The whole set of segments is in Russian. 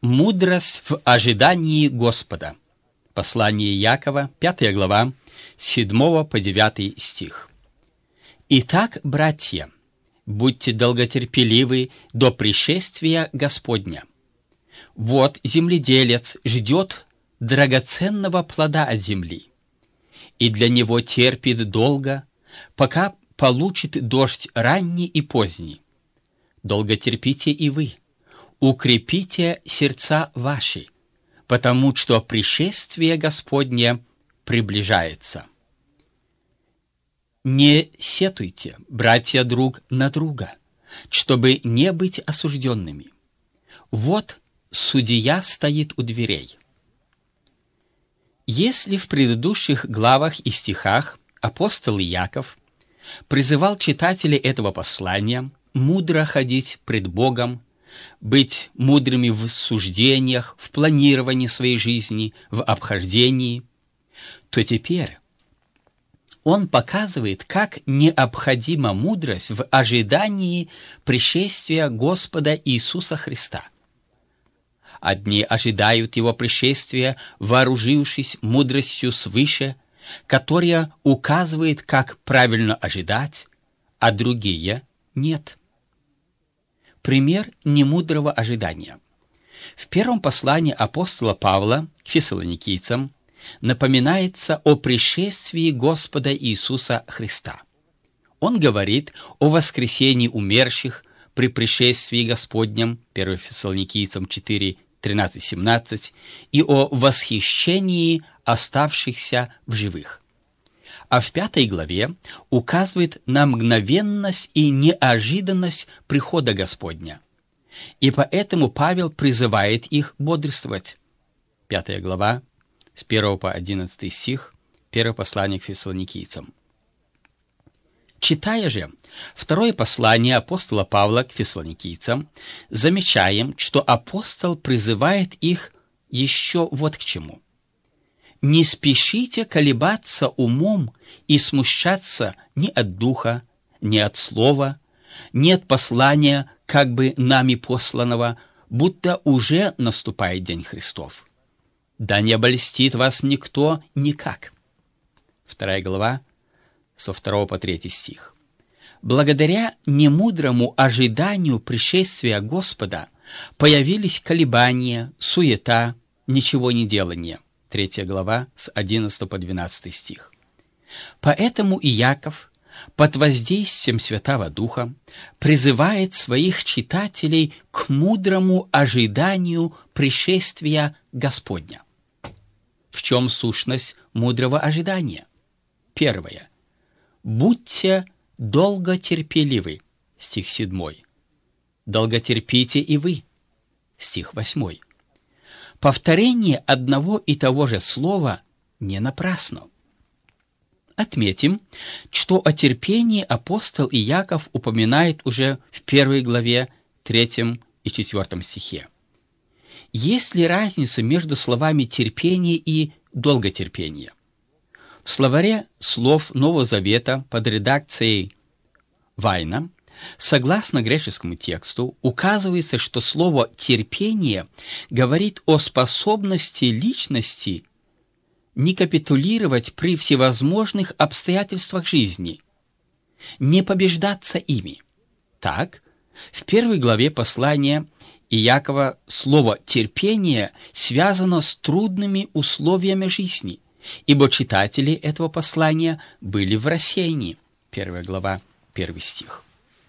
Мудрость в ожидании Господа. Послание Якова, 5 глава, с 7 по 9 стих. «Итак, братья, будьте долготерпеливы до пришествия Господня. Вот земледелец ждет драгоценного плода от земли, и для него терпит долго, пока получит дождь ранний и поздний. Долготерпите и вы, укрепите сердца ваши, потому что пришествие Господне приближается. Не сетуйте, братья, друг на друга, чтобы не быть осужденными. Вот судья стоит у дверей». Если в предыдущих главах и стихах апостол Иаков призывал читателей этого послания мудро ходить пред Богом, быть мудрыми в суждениях, в планировании своей жизни, в обхождении, то теперь он показывает, как необходима мудрость в ожидании пришествия Господа Иисуса Христа. Одни ожидают Его пришествия, вооружившись мудростью свыше, которая указывает, как правильно ожидать, а другие — нет. Пример немудрого ожидания. В первом послании апостола Павла к фессалоникийцам напоминается о пришествии Господа Иисуса Христа. Он говорит о воскресении умерших при пришествии Господнем, 1 Фессалоникийцам 4, 13-17, и о восхищении оставшихся в живых. А в 5 главе указывает на мгновенность и неожиданность прихода Господня. И поэтому Павел призывает их бодрствовать. 5 глава, с 1 по 11 стих, 1 послание к фессалоникийцам. Читая же второе послание апостола Павла к фессалоникийцам, замечаем, что апостол призывает их еще вот к чему. «Не спешите колебаться умом и смущаться ни от духа, ни от слова, ни от послания, как бы нами посланного, будто уже наступает день Христов. Да не обольстит вас никто никак». 2 глава, со 2 по 3 стих. Благодаря немудрому ожиданию пришествия Господа появились колебания, суета, ничего не делание. 3 глава, с 11 по 12 стих. Поэтому Иаков под воздействием Святого Духа призывает своих читателей к мудрому ожиданию пришествия Господня. В чем сущность мудрого ожидания? Первое. «Будьте долготерпеливы», стих 7. «Долготерпите и вы», стих 8. Повторение одного и того же слова не напрасно. Отметим, что о терпении апостол Иаков упоминает уже в 1 главе 3 и 4 стихе. Есть ли разница между словами «терпение» и «долготерпение»? В словаре слов Нового Завета под редакцией Вайна, согласно греческому тексту, указывается, что слово «терпение» говорит о способности личности не капитулировать при всевозможных обстоятельствах жизни, не побеждаться ими. Так, в 1 главе послания Иакова слово «терпение» связано с трудными условиями жизни, ибо читатели этого послания были в рассеянии. 1 глава, 1 стих.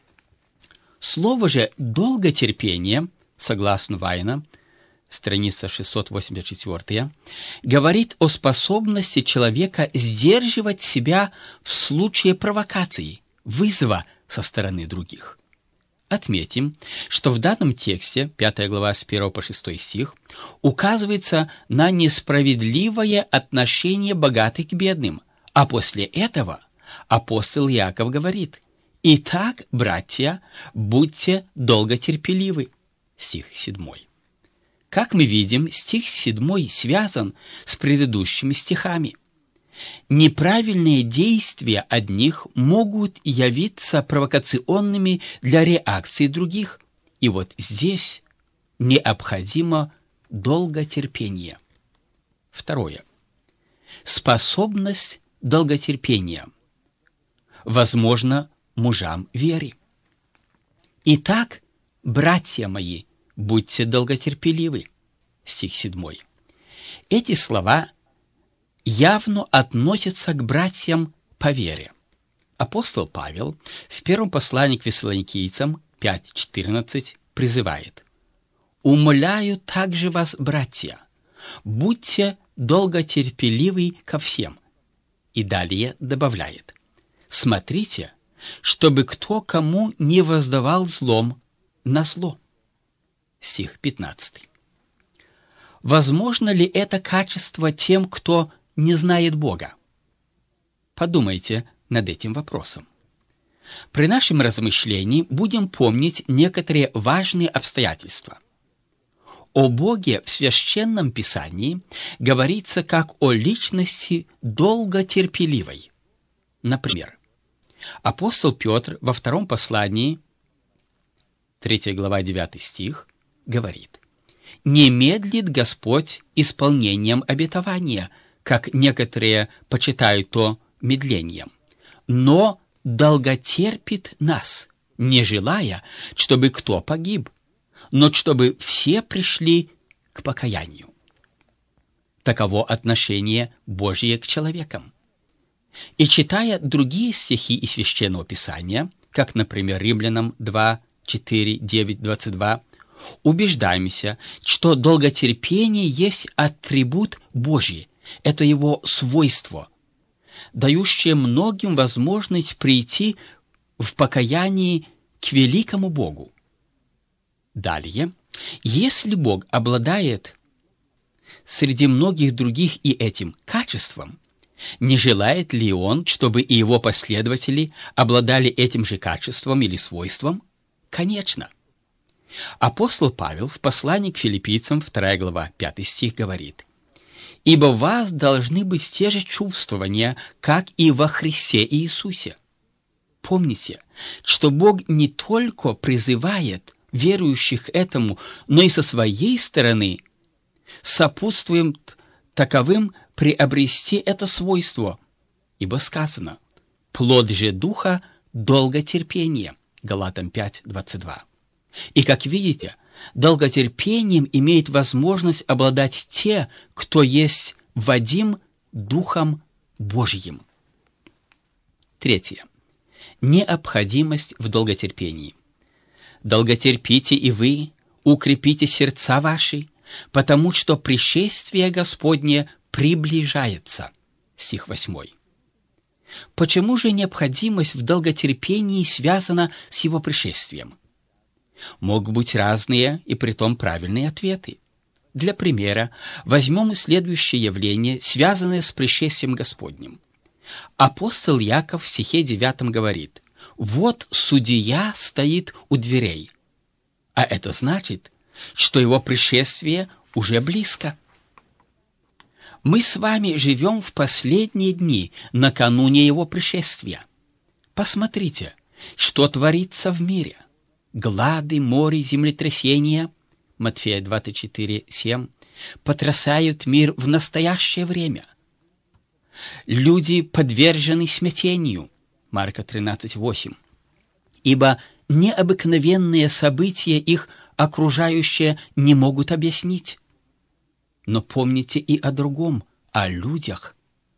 Слово же «долготерпение», согласно Вайна, страница 684, говорит о способности человека сдерживать себя в случае провокации, вызова со стороны других. Отметим, что в данном тексте, 5 глава с 1 по 6 стих, указывается на несправедливое отношение богатых к бедным, а после этого апостол Иаков говорит: «Итак, братья, будьте долготерпеливы». Стих 7. Как мы видим, стих 7 связан с предыдущими стихами. Неправильные действия одних могут явиться провокационными для реакции других. И вот здесь необходимо долготерпение. Второе. Способность долготерпения. Возможно, мужам веры. Итак, братья мои, будьте долготерпеливы. Стих 7. Эти слова явно относятся к братьям по вере. Апостол Павел в первом послании к Фессалоникийцам 5:14 призывает: «Умоляю также вас, братья, будьте долготерпеливы ко всем». И далее добавляет: «Смотрите, чтобы кто кому не воздавал злом на зло». Стих 15. Возможно ли это качество тем, кто не знает Бога? Подумайте над этим вопросом. При нашем размышлении будем помнить некоторые важные обстоятельства. О Боге в Священном Писании говорится как о личности долготерпеливой. Например, апостол Петр во втором послании, 3 глава, 9 стих, говорит: «Не медлит Господь исполнением обетования, как некоторые почитают то медлением, но долготерпит нас, не желая, чтобы кто погиб, но чтобы все пришли к покаянию». Таково отношение Божье к человекам. И читая другие стихи из Священного Писания, как, например, Римлянам 2, 4, 9, 22, убеждаемся, что долготерпение есть атрибут Божий, это его свойство, дающее многим возможность прийти в покаянии к великому Богу. Далее, если Бог обладает среди многих других и этим качеством, не желает ли Он, чтобы и Его последователи обладали этим же качеством или свойством? Конечно. Апостол Павел в послании к филиппийцам, 2 глава, 5 стих, говорит: «Ибо в вас должны быть те же чувствования, как и во Христе Иисусе». Помните, что Бог не только призывает верующих этому, но и со своей стороны сопутствует таковым приобрести это свойство, ибо сказано: «Плод же Духа – долготерпение». Галатам 5:22. И, как видите, долготерпением имеет возможность обладать те, кто есть водим Духом Божьим. Третье. Необходимость в долготерпении. «Долготерпите и вы, укрепите сердца ваши, потому что пришествие Господне приближается». Стих 8. Почему же необходимость в долготерпении связана с его пришествием? Могут быть разные и притом правильные ответы. Для примера возьмем следующее явление, связанное с пришествием Господним. Апостол Яков в стихе 9 говорит: «Вот судья стоит у дверей». А это значит, что его пришествие уже близко. Мы с вами живем в последние дни, накануне его пришествия. Посмотрите, что творится в мире. Глады, море, землетрясения, Матфея 24:7, потрясают мир в настоящее время. Люди подвержены смятению, Марка 13:8, ибо необыкновенные события их окружающие не могут объяснить. Но помните и о другом, о людях.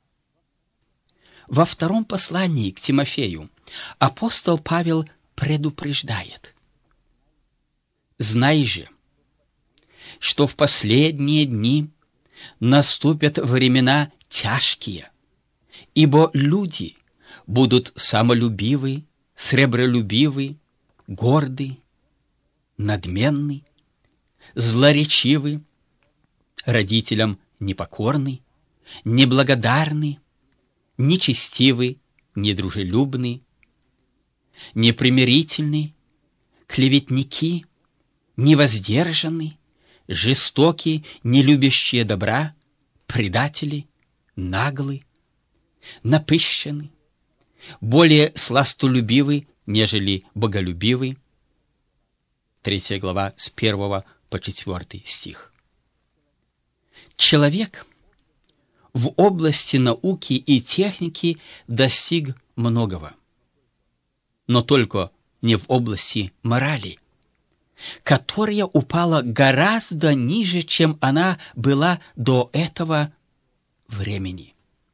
Во втором послании к Тимофею апостол Павел предупреждает: «Знай же, что в последние дни наступят времена тяжкие, ибо люди будут самолюбивы, сребролюбивы, горды, надменны, злоречивы, родителям непокорны, неблагодарны, нечестивы, недружелюбны, непримирительны, клеветники, невоздержаны, жестоки, нелюбящие добра, предатели, наглы, напыщены, более сластолюбивы, нежели боголюбивы». 3 глава с 1 по 4 стих. Человек в области науки и техники достиг многого, но только не в области морали, которая упала гораздо ниже, чем она была до этого времени.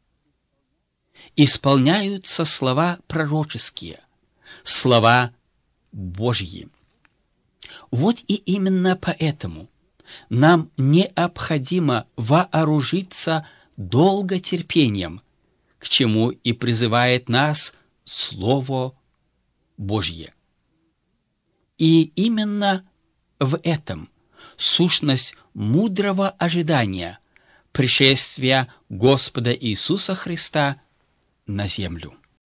Исполняются слова пророческие, слова Божьи. Вот и именно поэтому нам необходимо вооружиться долготерпением, к чему и призывает нас Слово Божье. И именно в этом сущность мудрого ожидания пришествия Господа Иисуса Христа на землю.